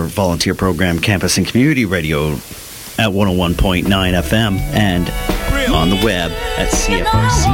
volunteer program Campus and Community Radio at 101.9 FM and on the web at CFRC.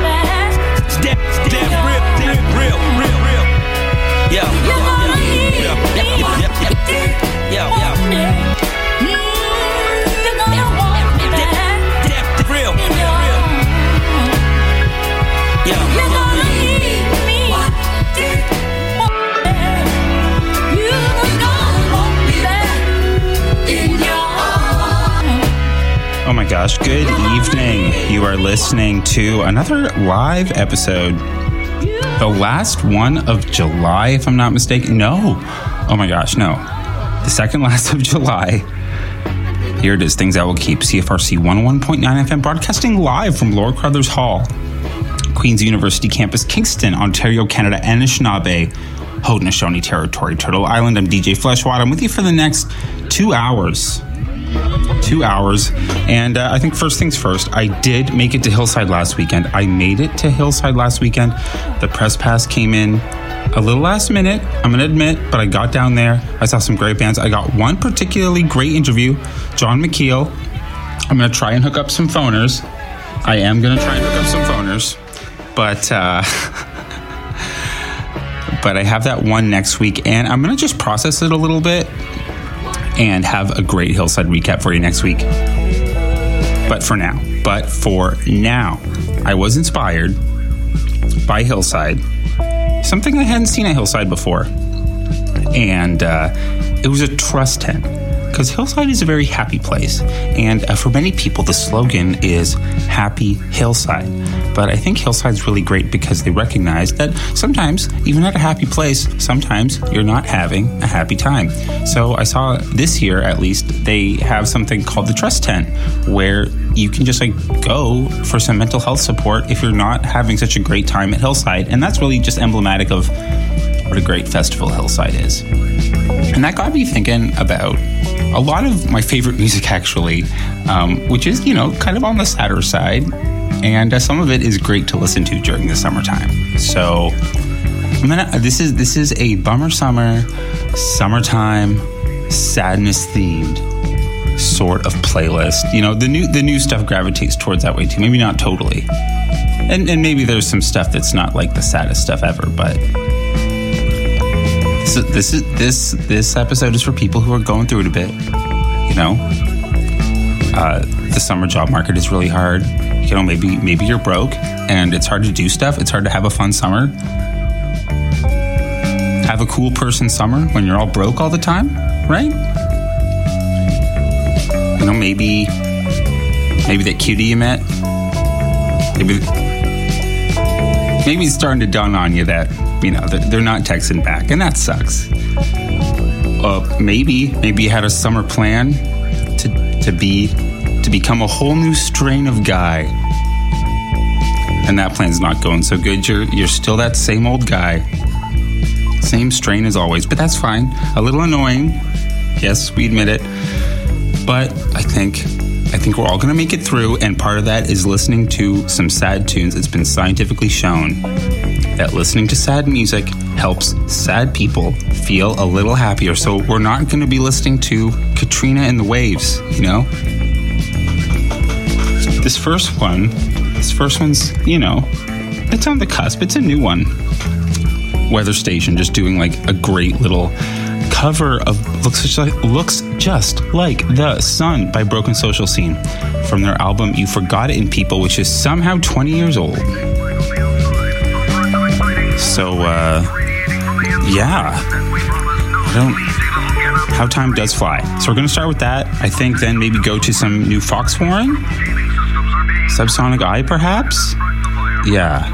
Oh my gosh, good evening. You are listening to another live episode. The last one of July, if I'm not mistaken. No. Oh my gosh, no. The second last of July. Here it is, things that will keep. CFRC 101.9 FM broadcasting live from Lord Crothers Hall, Queen's University campus, Kingston, Ontario, Canada, Anishinaabe, Haudenosaunee Territory, Turtle Island. I'm DJ Fleshwatt. I'm with you for the next 2 hours. 2 hours. And I think first things first, I did make it to Hillside last weekend. I made it to Hillside last weekend. The press pass came in a little last minute, I'm going to admit, but I got down there. I saw some great bands. I got one particularly great interview, John McKeel. I'm going to try and hook up some phoners. I am going to try and hook up some phoners. But I have that one next week, and I'm going to just process it a little bit and have a great Hillside recap for you next week. But for now, I was inspired by Hillside, something I hadn't seen at Hillside before. And it was a trust tent, because Hillside is a very happy place. And for many people, the slogan is Happy Hillside. But I think Hillside's really great because they recognize that sometimes, even at a happy place, sometimes you're not having a happy time. So I saw this year, at least, they have something called the Trust Tent, where you can just go for some mental health support if you're not having such a great time at Hillside. And that's really just emblematic of what a great festival Hillside is. And that got me thinking about a lot of my favorite music, actually, which is, kind of on the sadder side. And some of it is great to listen to during the summertime. So this is a bummer summertime, sadness themed sort of playlist. The new stuff gravitates towards that way too. Maybe not totally. And maybe there's some stuff that's not like the saddest stuff ever, but this episode is for people who are going through it a bit. The summer job market is really hard. Maybe you're broke and it's hard to do stuff. It's hard to have a fun summer. Have a cool person summer when you're all broke all the time, right? Maybe that cutie you met. Maybe it's starting to dawn on you that they're not texting back, and that sucks. Maybe you had a summer plan to become a whole new strain of guy, and that plan's not going so good. You're still that same old guy, same strain as always, but that's fine. A little annoying, yes, we admit it, but I think we're all gonna make it through, and part of that is listening to some sad tunes. It's been scientifically shown that listening to sad music helps sad people feel a little happier. So we're not going to be listening to Katrina and the Waves, This first one's, it's on the cusp. It's a new one. Weather Station just doing a great little cover of looks just like the sun by Broken Social Scene from their album You Forgot It in People, which is somehow 20 years old. So, how time does fly. So we're going to start with that. I think then maybe go to some new Foxwarren. Subsonic Eye, perhaps? Yeah.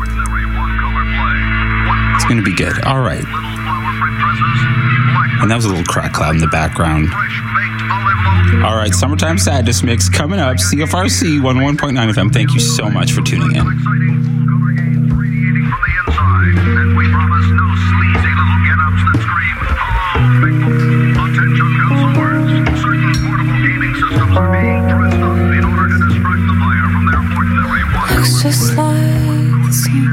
It's going to be good. All right. And that was a little crack cloud in the background. All right, Summertime Sadness Mix coming up. CFRC 101.9 FM. Thank you so much for tuning in. Looks just like the sun.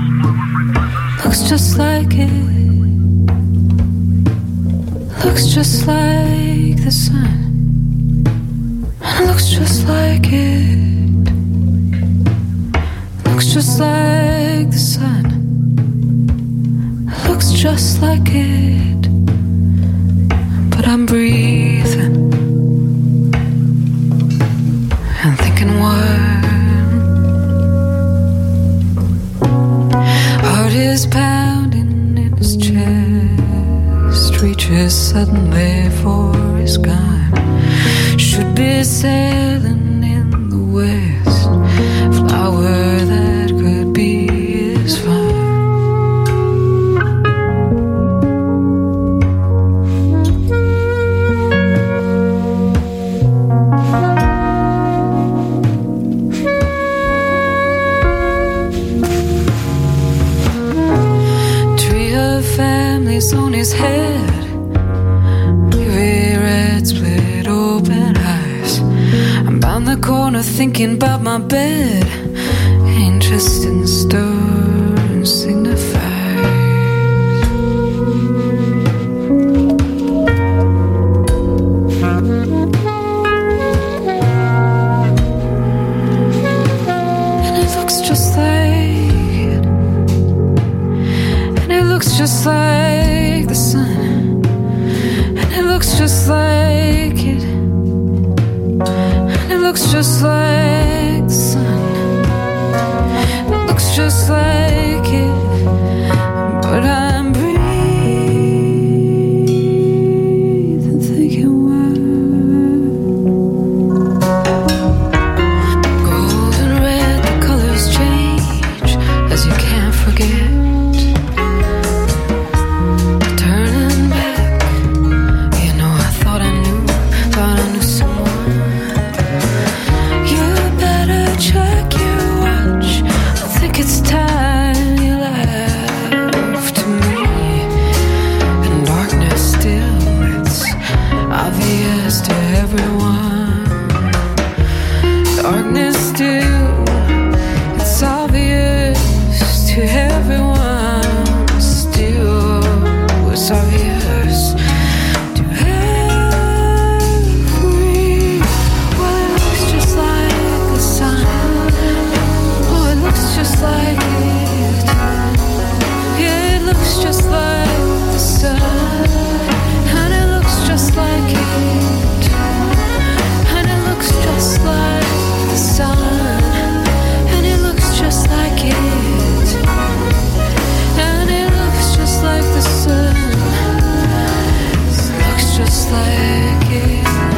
Looks just like it. Looks just just like the sun, and it looks just like it. Looks just like the sun, it looks just like it. But I'm breathing and thinking what? Heart is pounding in his chest, reaches suddenly for his gun. Should be sailing in the west, flower that could be his fun. On his head, red split open eyes. I'm bound the corner thinking about my bed. Ain't just in store and signifies. And it looks just like it. And it looks just like the sun, and it looks just like it, and it looks just like the sun, it looks just like it, but I'm breathing, thinking what? Gold and red, the colors change as you can't forget. It's time you left to me, and darkness still, it's obvious to everyone. Darkness still, it's obvious to everyone. Still, it's obvious to everyone. Well, it looks just like the sun. Just like it, yeah, it looks just like the sun, and it looks just like it, and it looks just like the sun, and it looks just like it, and it looks just like the sun, it looks just like it.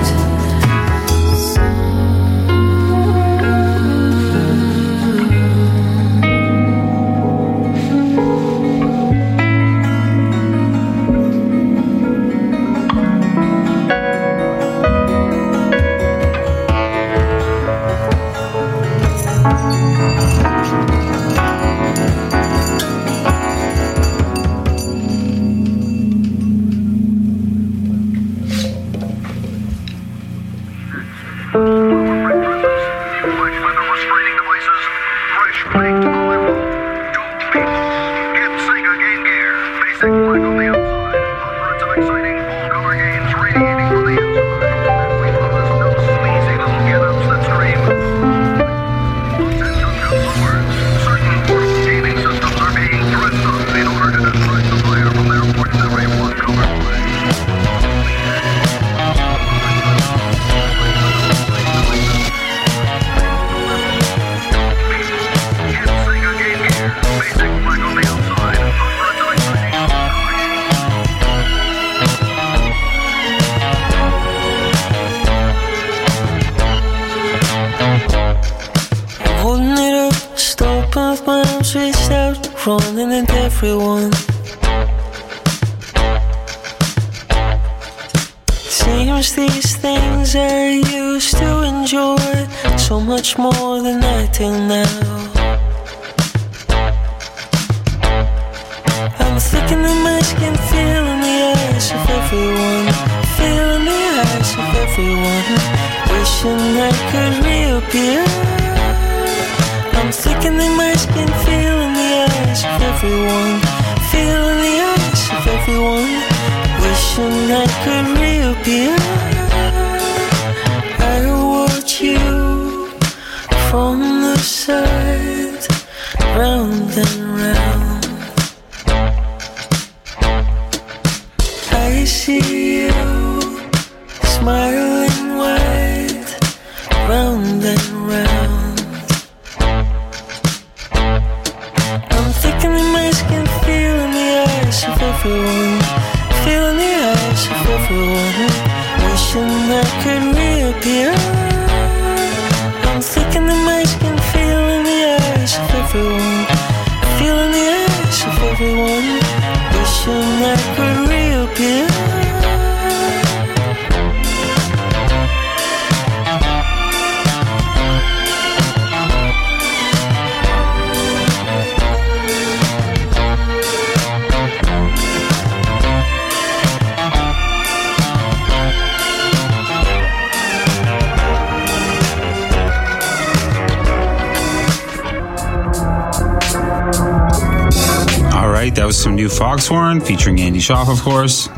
Running at everyone. Seems these things I used to enjoy so much more than I do now. I'm thinking in my skin, feeling the eyes of everyone, feeling the eyes of everyone, wishing I could reappear. I'm thinking in my skin, feeling the eyes of everyone, feeling the eyes of everyone, wishing wishing I could reappear. I watch you from the side, round and round. I see you smiling wide, round and round. I'm thinking in my skin, feeling the eyes of everyone, feeling the eyes of everyone, wishing I could reappear. I'm thinking in my skin, feeling the eyes of everyone, feeling the eyes of everyone, wishing I could reappear. That was some new Foxhorn featuring Andy Schaaf, of course.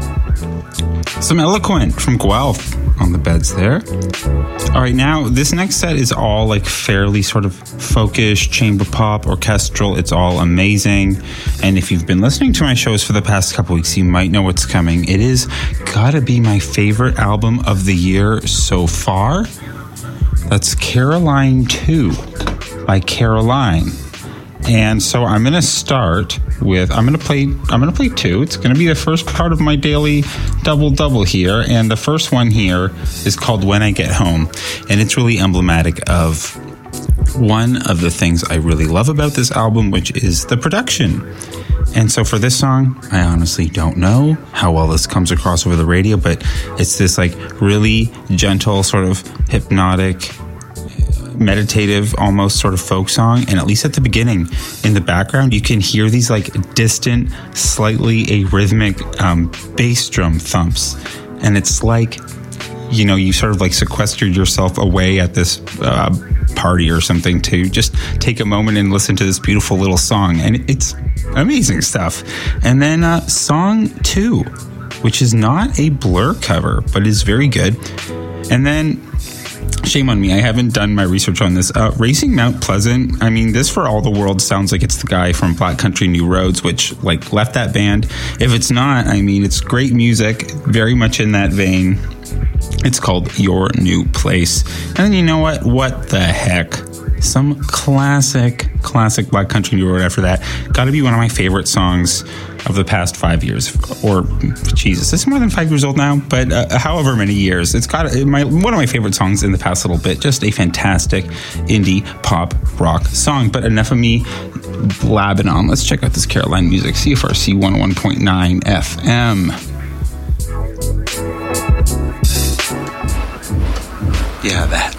Some Eloquent from Guelph on the beds there. All right, now this next set is all like fairly sort of folkish, chamber pop, orchestral. It's all amazing. And if you've been listening to my shows for the past couple weeks, you might know what's coming. It is gotta be my favorite album of the year so far. That's Caroline 2 by Caroline. And so I'm going to start with, I'm going to play two. It's going to be the first part of my daily double here. And the first one here is called When I Get Home. And it's really emblematic of one of the things I really love about this album, which is the production. And so for this song, I honestly don't know how well this comes across over the radio, but it's this like really gentle, sort of hypnotic, meditative, almost sort of folk song. And at least at the beginning, in the background, you can hear these like distant, slightly arrhythmic bass drum thumps. And it's like, you know, you sort of like sequestered yourself away at this party or something to just take a moment and listen to this beautiful little song. And it's amazing stuff. And then song 2, which is not a Blur cover, but is very good. And then, shame on me, I haven't done my research on this. Racing Mount Pleasant, I mean, this for all the world sounds like it's the guy from Black Country New Roads, which like left that band. If it's not, I mean, it's great music, very much in that vein. It's called Your New Place. And then you know what? What the heck? Some classic Black Country New Road after that. Gotta be one of my favorite songs of the past 5 years. Or, Jesus, it's more than 5 years old now, but however many years. It's got one of my favorite songs in the past little bit. Just a fantastic indie pop rock song. But enough of me blabbing on. Let's check out this Caroline music. CFRC 101.9 FM. Yeah, that.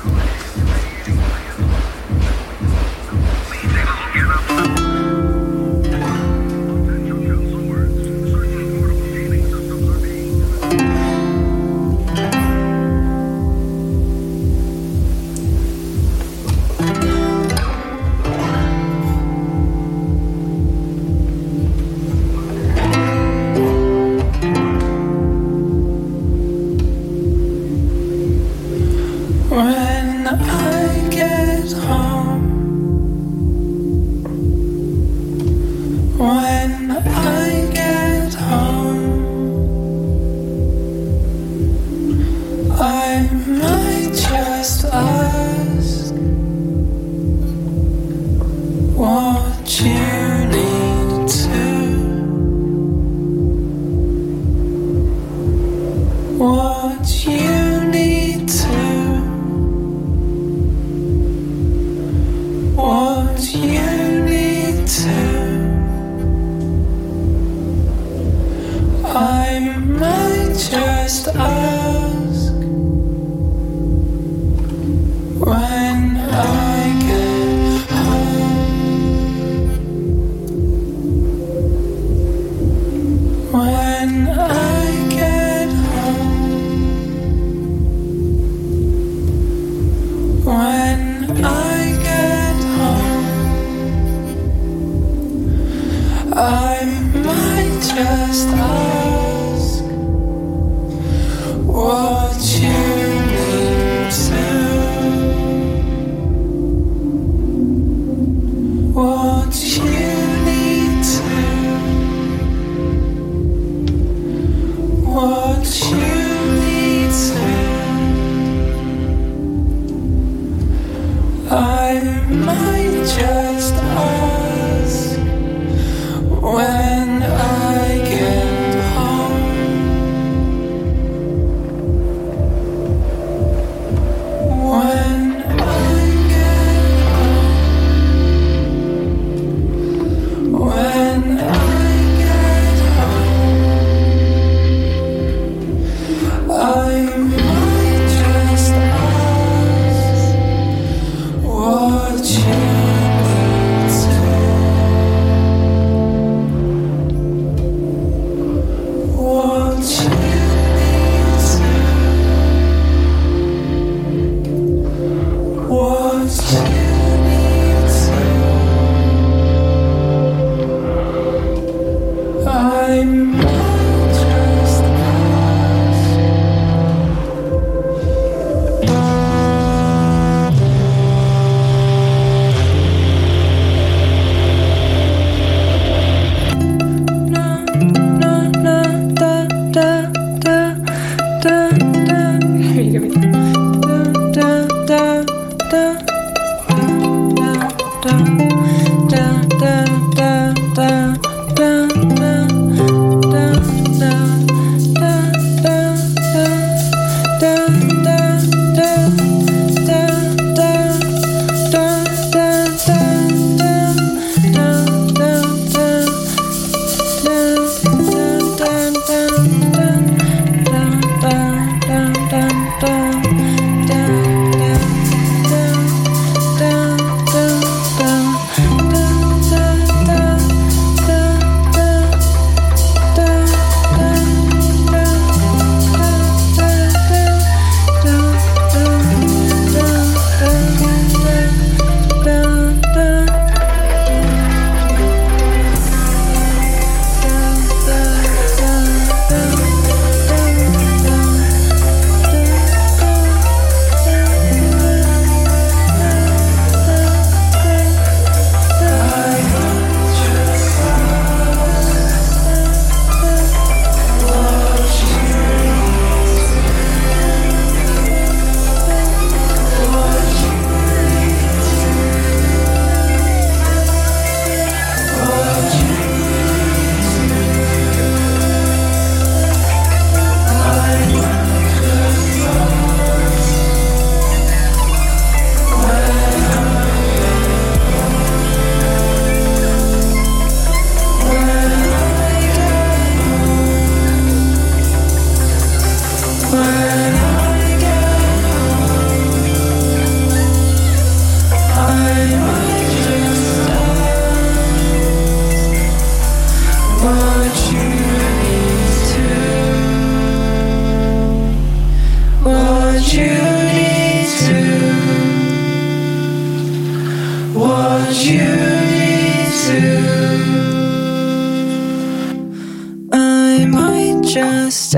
just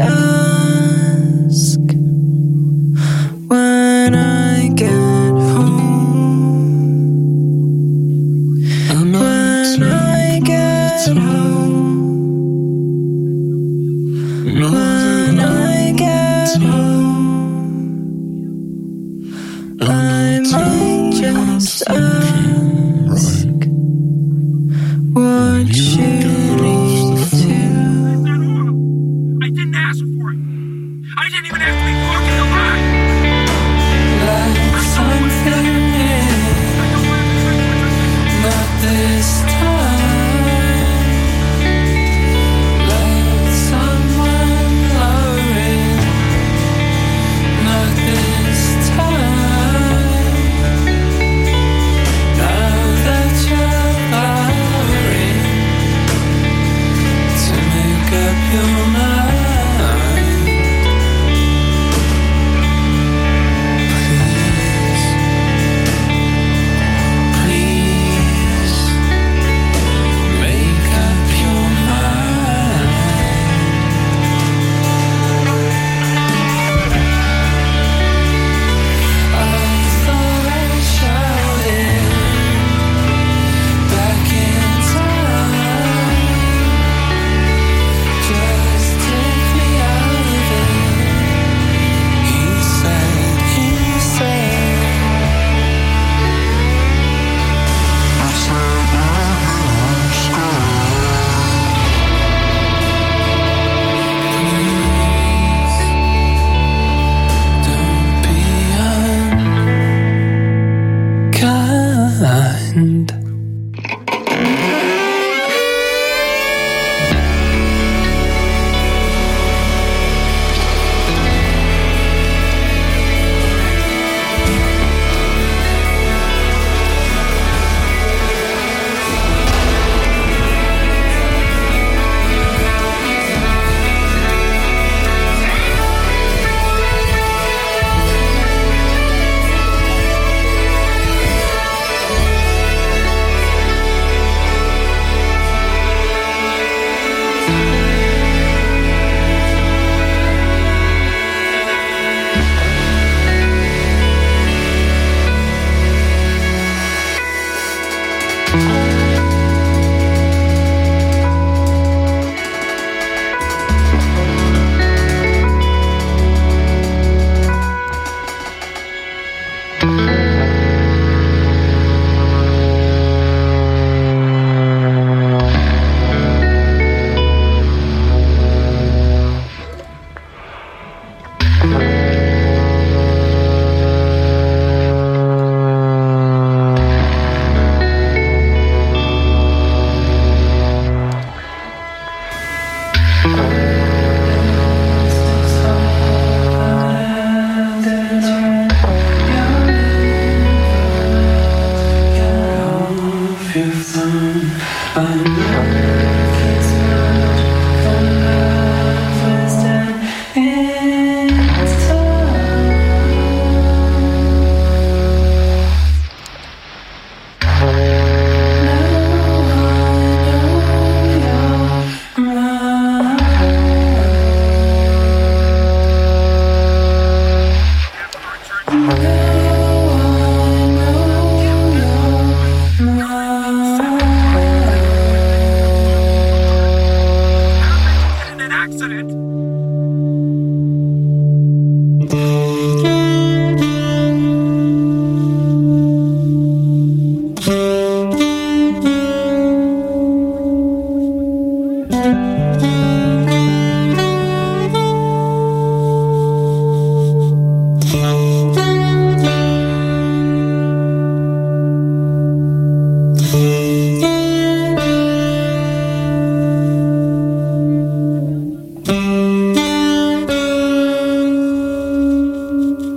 ask when I get home. When I get home. When I get home. I might just ask what you need to. I didn't ask for it. I didn't even ask to be fucking alive. Like something new, not this time. Like someone lowering, not this time. Now that you're lowering to make up your mind.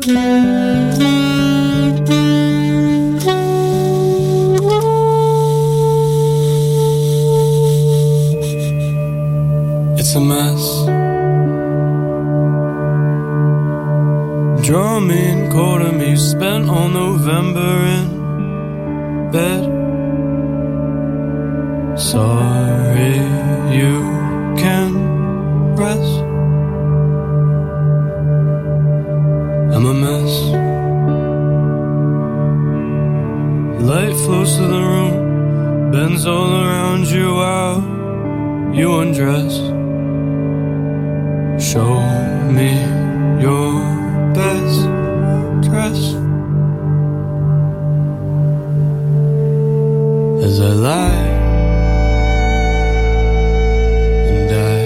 It's a mess. Drumming quarter me spent all November in bed. Sorry you can rest. I'm a mess. Light flows through the room, bends all around you while you undress. Show me your best dress as I lie and I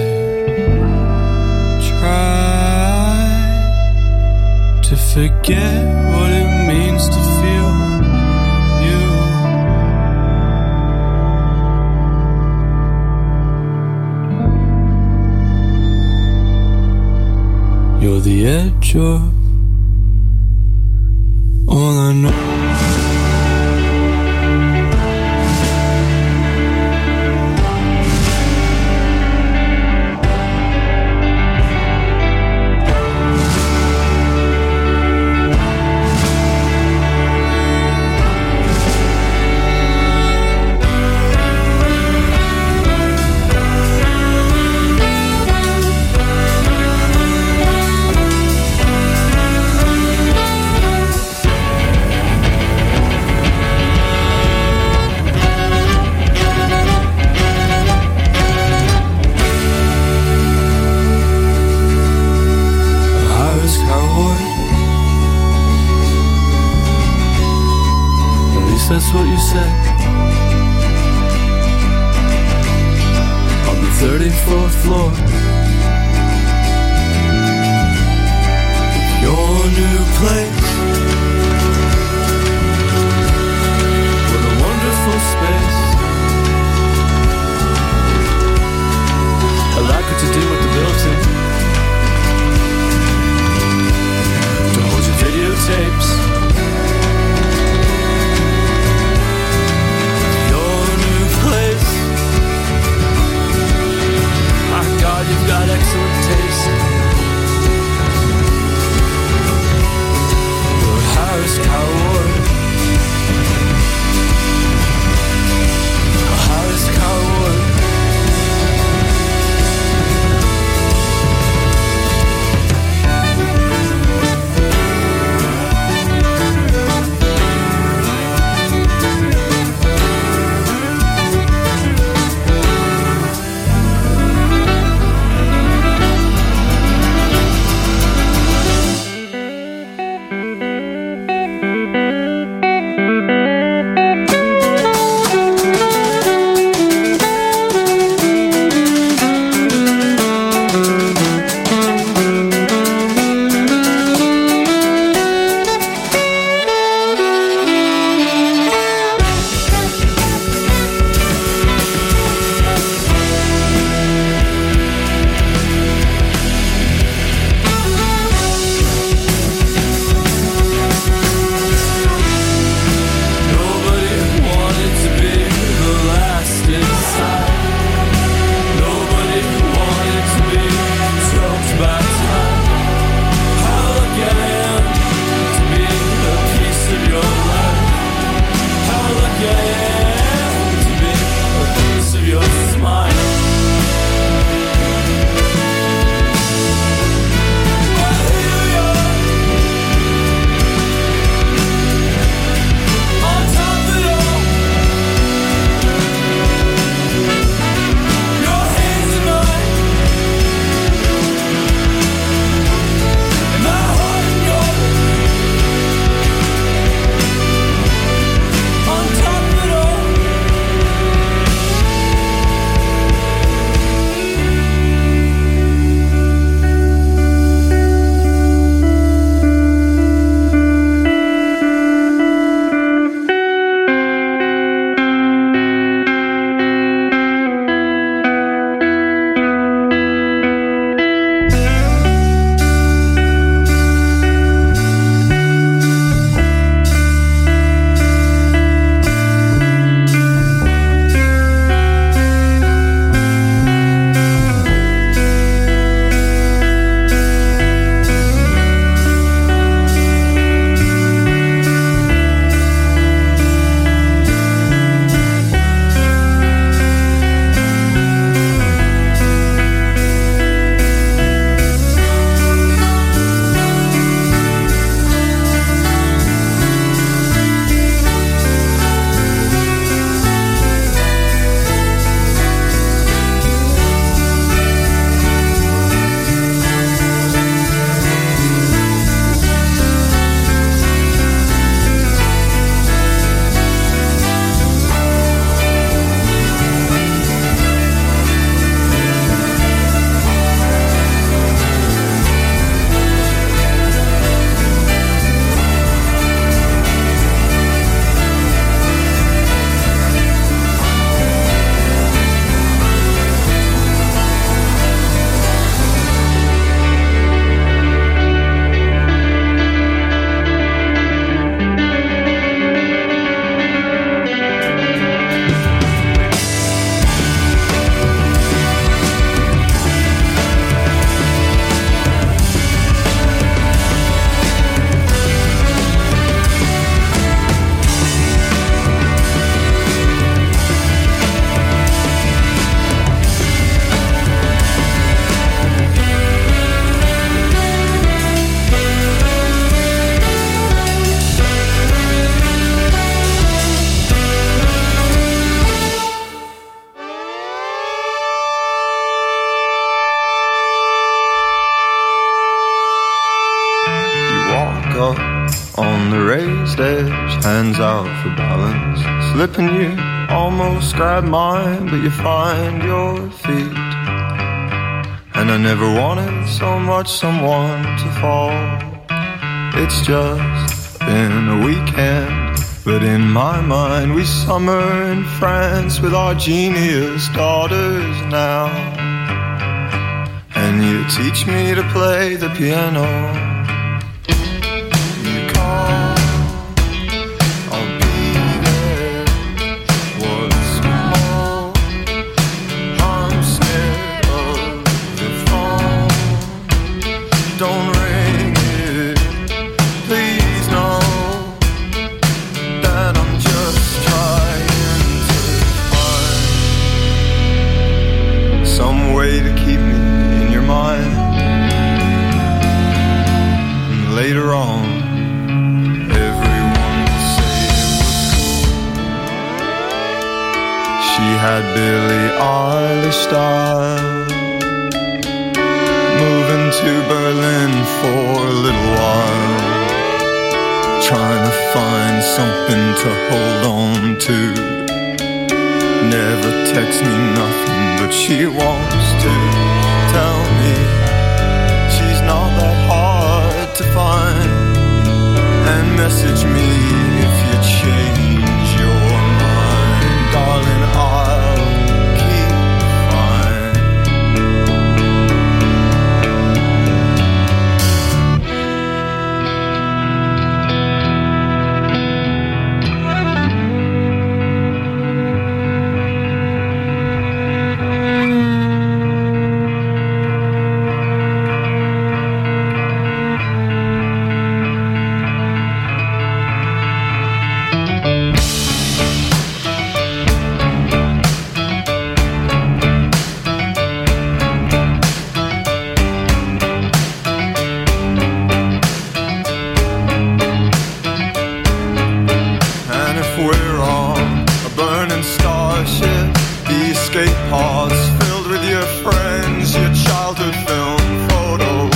try to forget what it means to feel you. You're the edge of all I know. That's what you said. On the 34th floor, your new place. What a wonderful space. I like what you do with the built-in. To hold your videotapes. You've got excellent taste. up on the raised edge, hands out for balance. Slipping, you almost grab mine, but you find your feet. And I never wanted so much someone to fall. It's just been a weekend, but in my mind we summer in France with our genius daughters now. And you teach me to play the piano. You call, I'll be there. What's more, I'm scared of the phone. Don't ring it, please know that I'm just trying to find some way to keep me in your mind. And later on, everyone will say it was cool. She had Billie Eilish style. Moving to Berlin for a little while, trying to find something to hold on to. Never texts me nothing, but she wants to tell me she's not that hard to find. And message me if you change your mind. Darling, I'll keep fine. And if we're on a burning starship, the escape pods filled with your friends, your childhood film photos,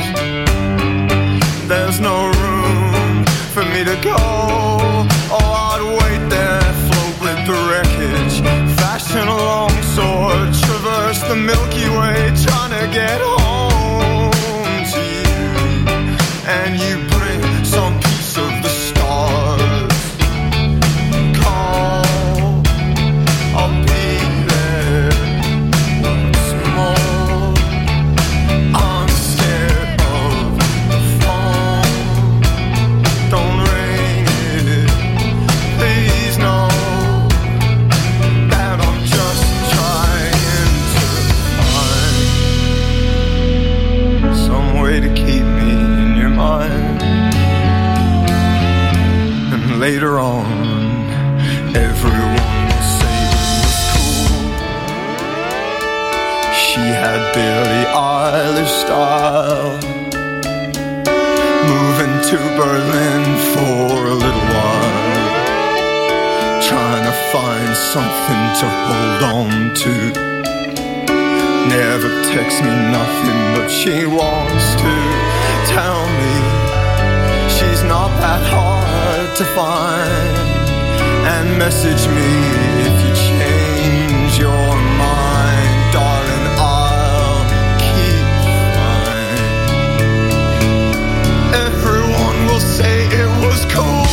there's no room for me to go. Oh, I'd wait there, float with the wreckage, fashion a long sword, traverse the Milky Way, trying to get home to you. And you bring some piece of the stars. Call, I'll be there. Once more, I'm scared of the phone. Don't ring it, please know that I'm just trying to find some way to keep me in your mind. And later on, everyone will say it was cool. She had Billie Eilish style. Moving to Berlin for a little while, trying to find something to hold on to. Never texts me nothing, but she wants to tell me she's not that hard to find. And message me if you change your mind. Darling, I'll keep fine. Everyone will say it was cool.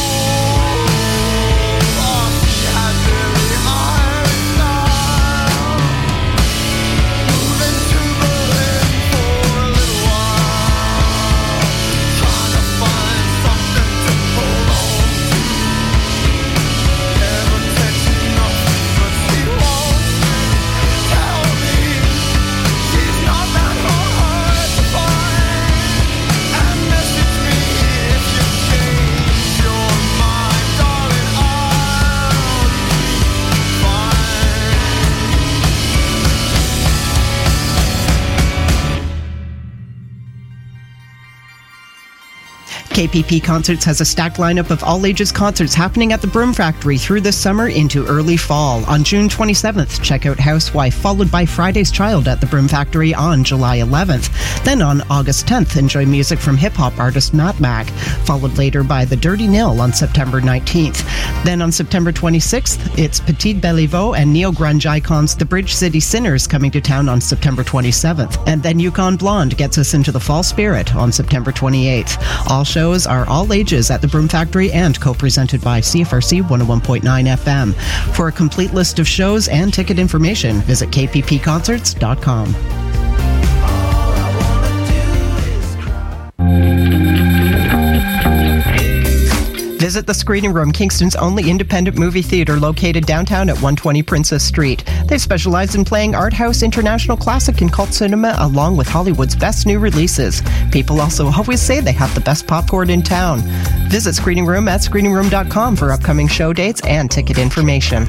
Oh, she had Billie Eilish style. Moving to Berlin for a little while, trying to find something to hold on to. Never text me nothing, but she wants to tell me she's not that hard to find. And message me KPP Concerts has a stacked lineup of all-ages concerts happening at the Broom Factory through this summer into early fall. On June 27th, check out Housewife, followed by Friday's Child at the Broom Factory on July 11th. Then on August 10th, enjoy music from hip-hop artist Matt Mac, followed later by The Dirty Nil on September 19th. Then on September 26th, it's Petite Beliveau and neo-grunge icons The Bridge City Sinners coming to town on September 27th. And then Yukon Blonde gets us into the fall spirit on September 28th. All shows are all ages at the Broom Factory and co-presented by CFRC 101.9 FM. For a complete list of shows and ticket information, visit kppconcerts.com. Visit the Screening Room, Kingston's only independent movie theater located downtown at 120 Princess Street. They specialize in playing art house, international classic, and cult cinema, along with Hollywood's best new releases. People also always say they have the best popcorn in town. Visit Screening Room at screeningroom.com for upcoming show dates and ticket information.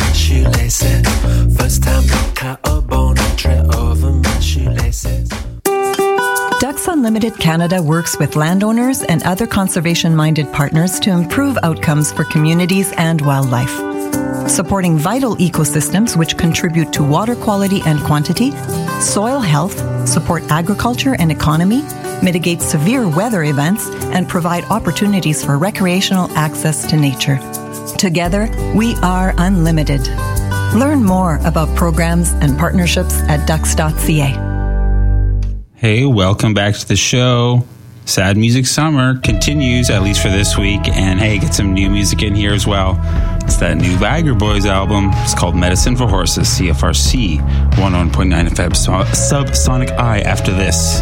First time cut a bone over my shoelaces. Ducks Unlimited Canada works with landowners and other conservation-minded partners to improve outcomes for communities and wildlife. Supporting vital ecosystems which contribute to water quality and quantity, soil health, support agriculture and economy, mitigate severe weather events, and provide opportunities for recreational access to nature. Together, we are unlimited. Learn more about programs and partnerships at ducks.ca. Hey, welcome back to the show. Sad Music Summer continues, at least for this week. And hey, get some new music in here as well. It's that new Viagra Boys album. It's called Medicine for Horses, CFRC 101.9 FM, Subsonic Eye after this.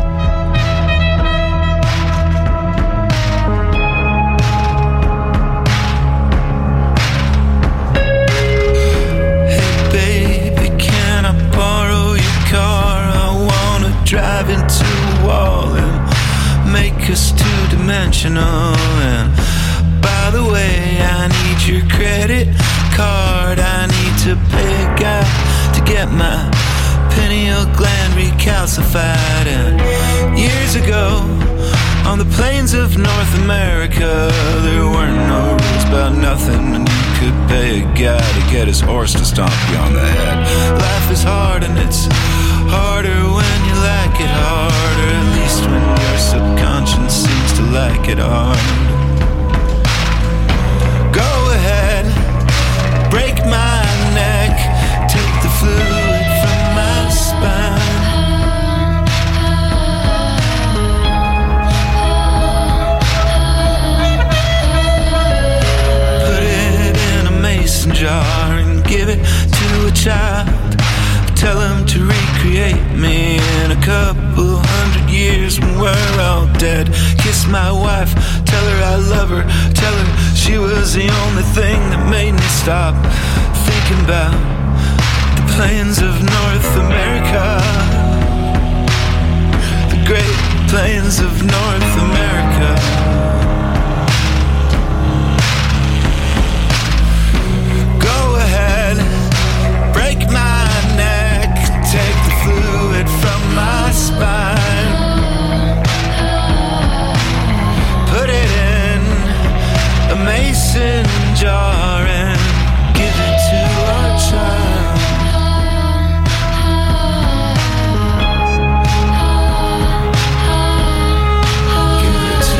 Drive into a wall and make us two-dimensional. And by the way, I need your credit card. I need to pay a guy to get my pineal gland recalcified. And years ago, on the plains of North America, there weren't no rules about nothing, and you could pay a guy to get his horse to stomp you on the head. Life is hard, and it's harder when you like it hard, or at least when your subconscious seems to like it hard. Go ahead, break my neck, take the fluid from my spine. Put it in a mason jar and give it to a child. Tell him to recreate me in a couple hundred years when we're all dead. Kiss my wife, tell her I love her, tell her she was the only thing that made me stop thinking about the plains of North America, the great plains of North America. Go ahead, break my neck, take the fluid from my spine, put it in a mason jar and give it to our child. Give it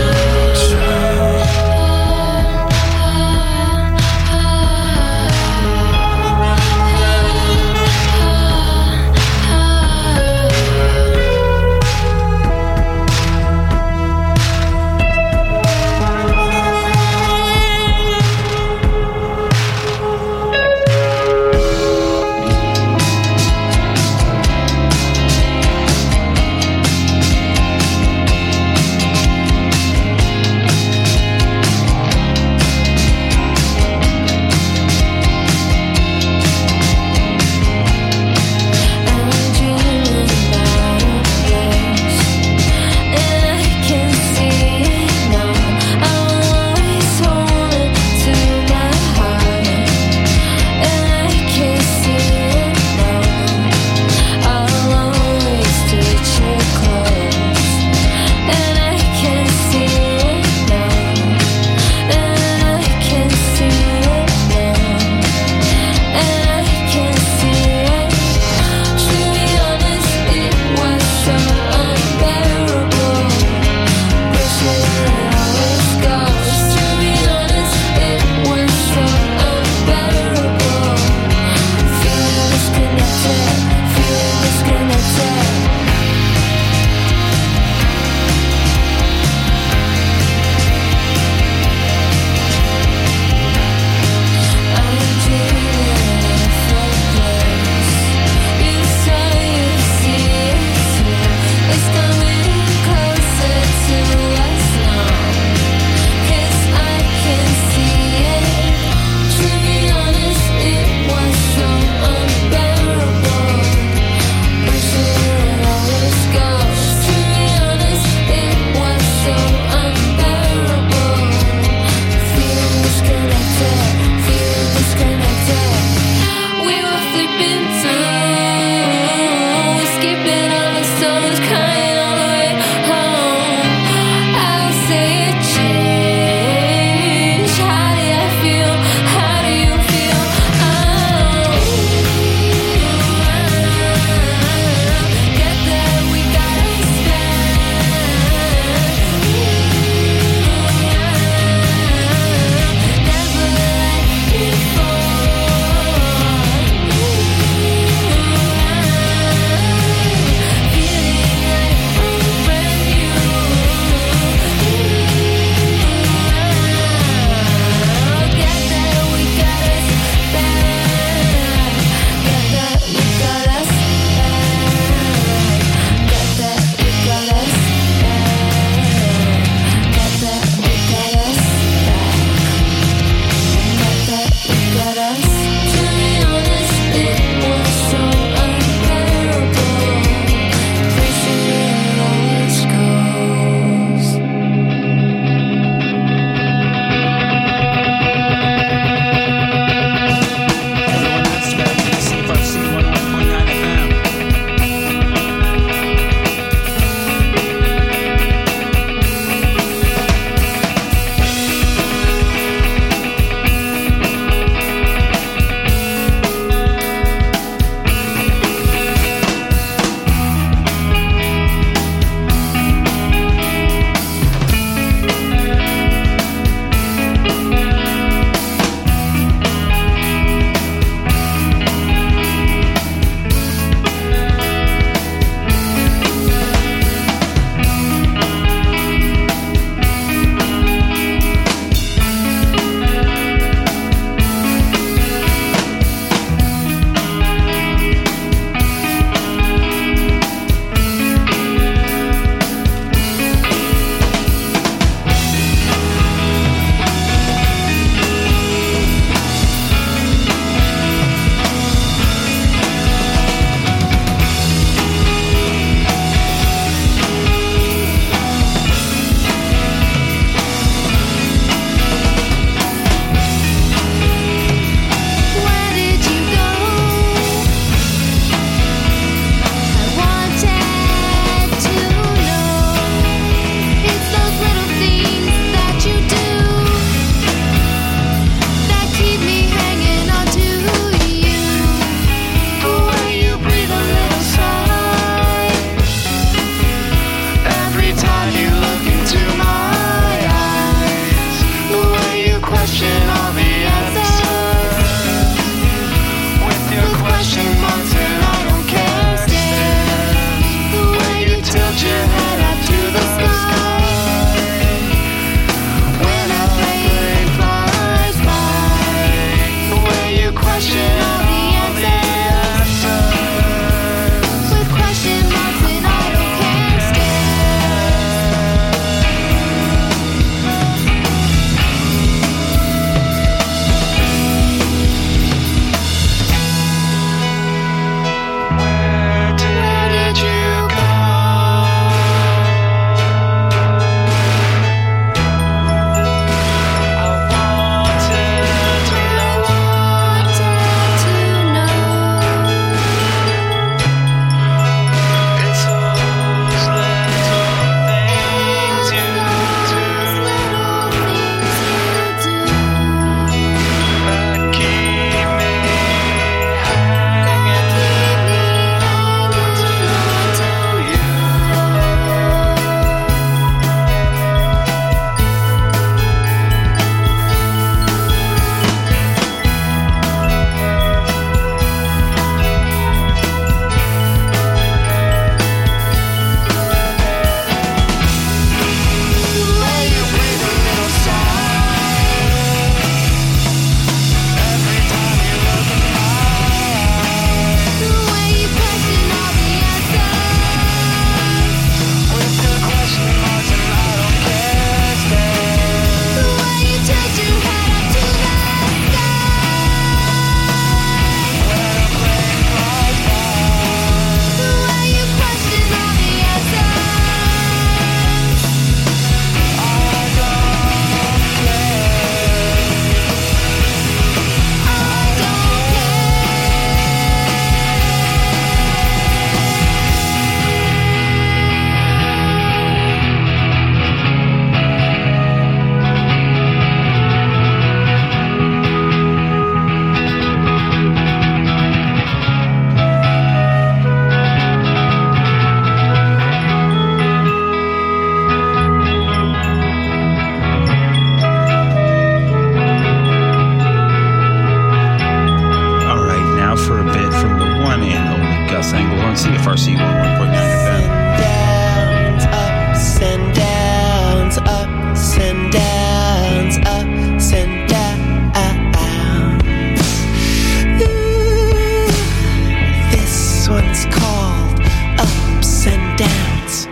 FRC 101.9 FM. Downs, ups and downs, ups and downs, ups and downs. Ooh, this one's called Ups and Downs.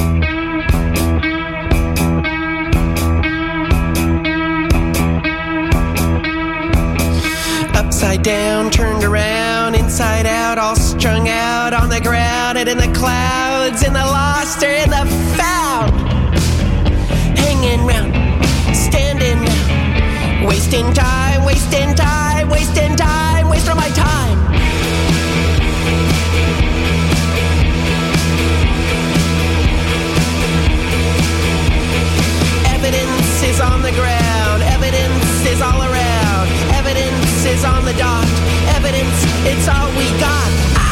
Upside down, turned around, inside out, all strung out on the ground and in the clouds, in the lost or in the found. Hanging round, standing round, wasting time, wasting time, wasting time, wasting my time. Evidence is on the ground, evidence is all around, evidence is on the dock, evidence, it's all we got.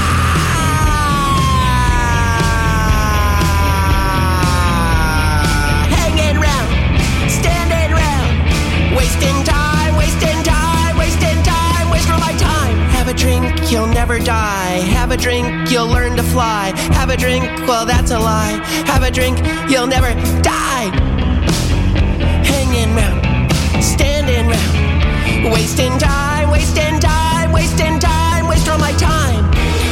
Hanging round, standing round, wasting time, wasting time, wasting time, wasting my time. Have a drink, you'll never die. Have a drink, you'll learn to fly. Have a drink, well that's a lie. Have a drink, you'll never die. Hanging round, standing round, wasting time, wasting time, wasting time, wasting all my time.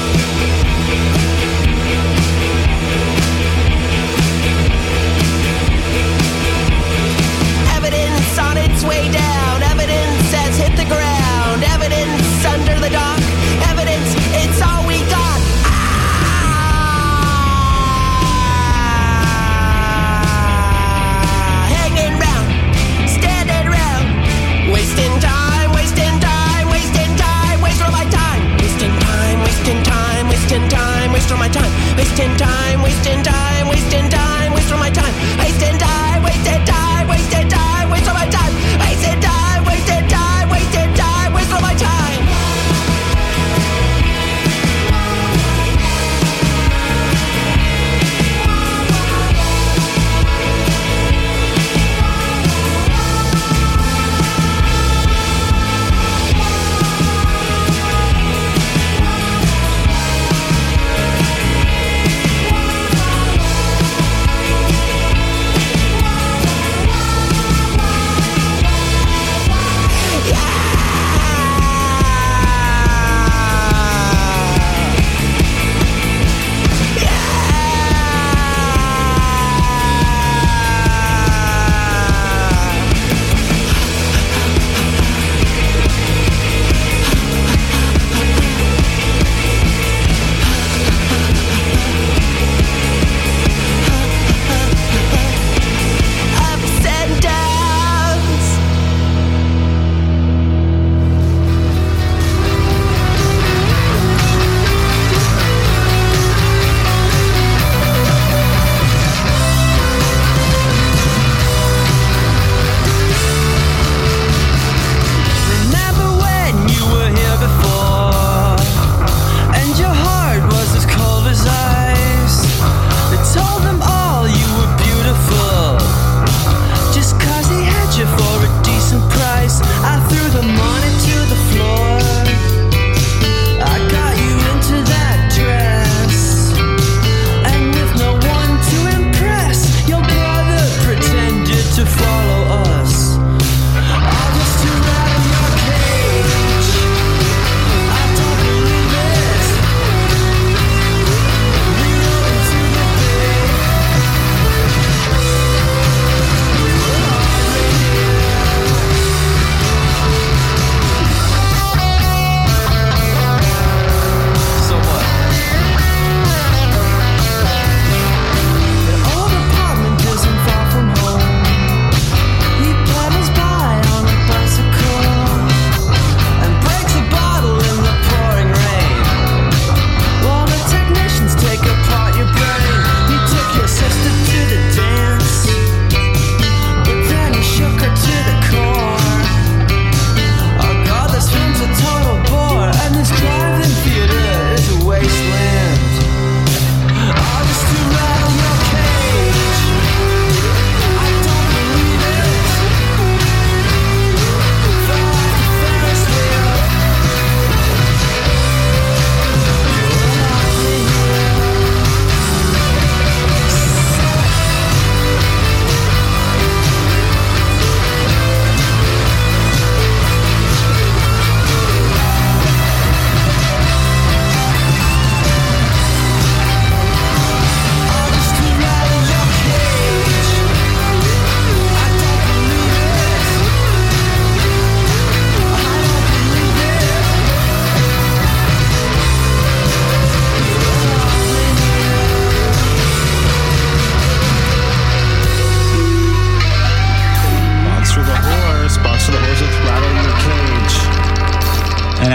Evidence on its way down, evidence has hit the ground, evidence under the dock, evidence, it's all we got.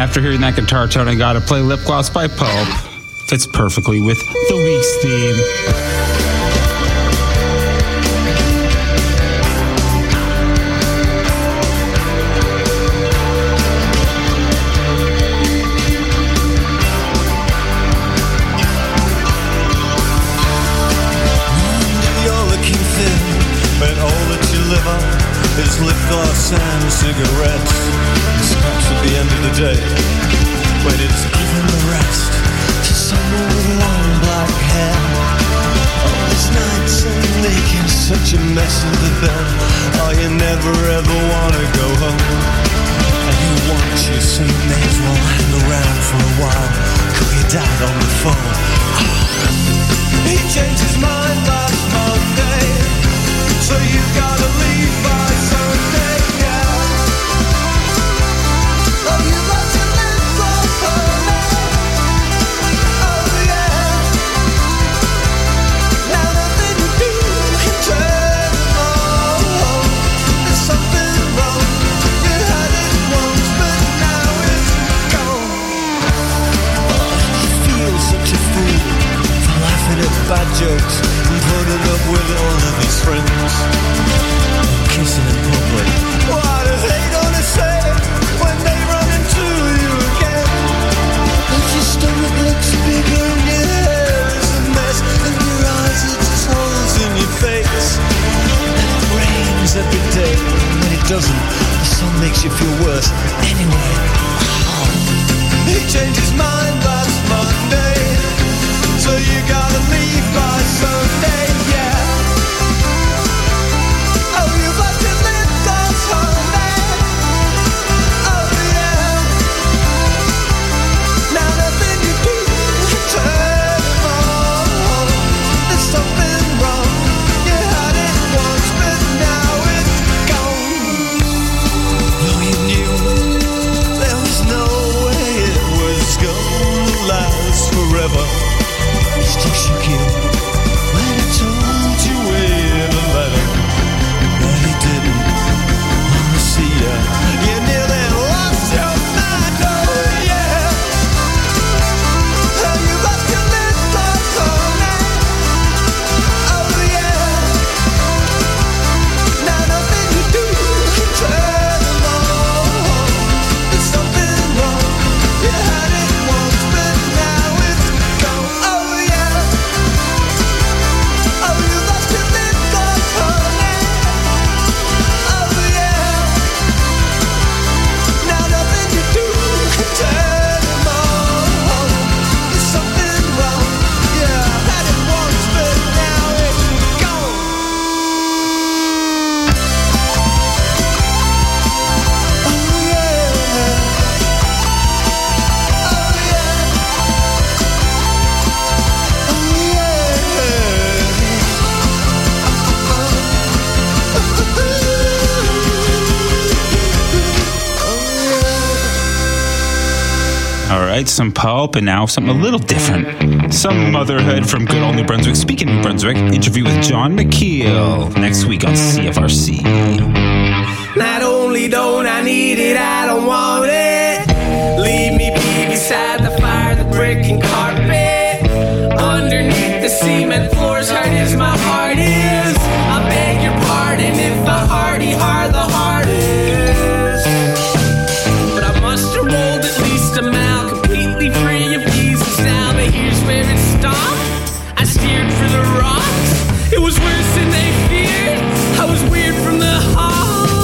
After hearing that guitar tone, I gotta play Lip Gloss by Pulp. Fits perfectly with the week's theme. Is lip gloss and cigarettes. Scraps at the end of the day when it's given the rest to someone with long black hair. All these nights and making such a mess of the bed. Oh, you never ever wanna go home, and you want you, so you may as well hang around for a while. Call your dad on the phone. He changed his mind last Monday, so you gotta leave by Sunday, yeah. Oh, you got to live for Sunday. Oh, yeah. Now nothing to do can turn on. There's something wrong. You had it once, but now it's gone. Oh, you feel such a fool for laughing at bad jokes and putting up with all of his friends. Kissing in public. What are they gonna say when they run into you again? And your stomach looks bigger and your hair is a mess, and your eyes are just holes in your face. And it rains every day, and when it doesn't, the sun makes you feel worse. Anyway, he changed his mind last Monday, so you gotta leave by Sunday, yeah. Oh, you got to live for Sunday. Oh, yeah. Now nothing you do can turn him on. There's something wrong. You had it once, but now it's gone. Though you knew there was no way it was gonna last forever, you still shook you when I told you in a letter. But he didn't wanna see ya. You nearly lost your mind, oh yeah. And you got to live for Sunday. Oh yeah. Now nothing you do can turn him on. There's something wrong. You had it once, but now it's gone. Oh yeah. Oh, you got to live for Sunday. Oh yeah. Now nothing you do can turn him on. There's something wrong. Yeah, I had it once, but now it's gone. Oh yeah. Oh All right, some Pulp, and now something a little different. Some motherhood from good old New Brunswick. Speaking of New Brunswick, interview with John McKeel next week on CFRC. Not only don't I need it, I don't want it. Leave me be beside the fire, the brick and carpet. Underneath the cement floors, hard as my heart is. I beg your pardon if I hardy hard the hardest. But I must have rolled at least a mile, completely free of ease and style. But here's where it stopped. I steered for the rocks. It was worse than they feared. I was weird from the heart.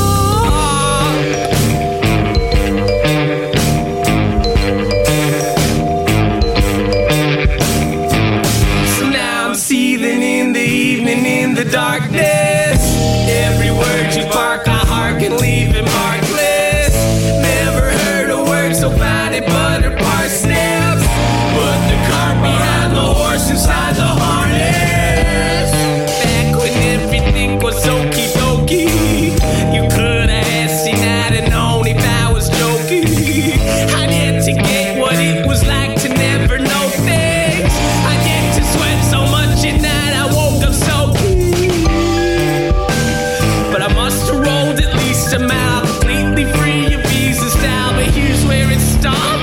So now I'm seething in the evening in the darkness. Every word you bark, I hearken, leave it markless. Never heard a word so bad it butter parsnips. But the cart behind the horse inside the harness. Back when everything was okie dokie, you could have seen that and known if I was joking. I'd yet to get what it was like to never know things. I'd yet to sweat so much at night I woke up soaking. But I must have rolled at least a mile, completely free of ease and style. But here's where it stopped.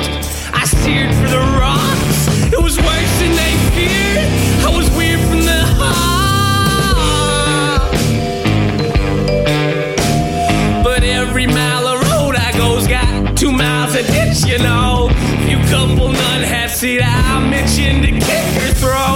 Every mile of road I go's got 2 miles of ditch, you know. Few couple none hats, see, I'll mention to kick her throat.